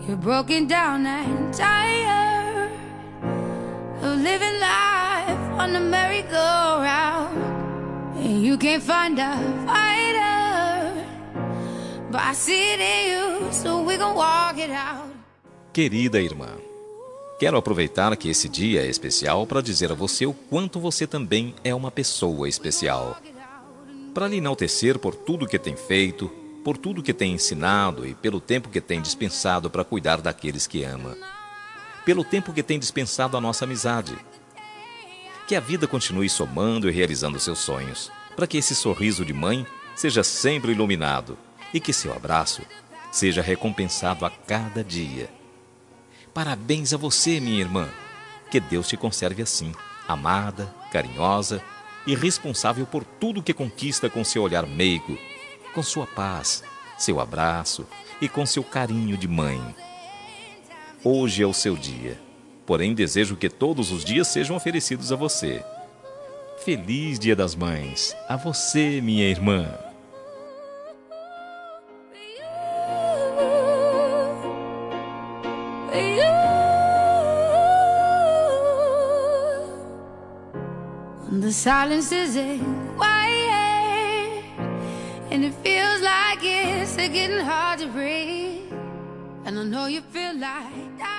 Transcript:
You're broken down and tired of living life on the merry-go-round, and you can't find a fighter, but I see it in you, so we gon' walk it out. Querida irmã, quero aproveitar que esse dia é especial para dizer a você o quanto você também é uma pessoa especial. Para lhe enaltecer por tudo que tem feito, por tudo que tem ensinado e pelo tempo que tem dispensado para cuidar daqueles que ama. Pelo tempo que tem dispensado a nossa amizade. Que a vida continue somando e realizando seus sonhos, para que esse sorriso de mãe seja sempre iluminado e que seu abraço seja recompensado a cada dia. Parabéns a você, minha irmã. Que Deus te conserve assim, amada, carinhosa e responsável por tudo que conquista com seu olhar meigo, com sua paz, seu abraço e com seu carinho de mãe. Hoje é o seu dia, porém desejo que todos os dias sejam oferecidos a você. Feliz Dia das Mães a você, minha irmã. The silence is quiet, and it feels like it's getting hard to breathe. And I know you feel like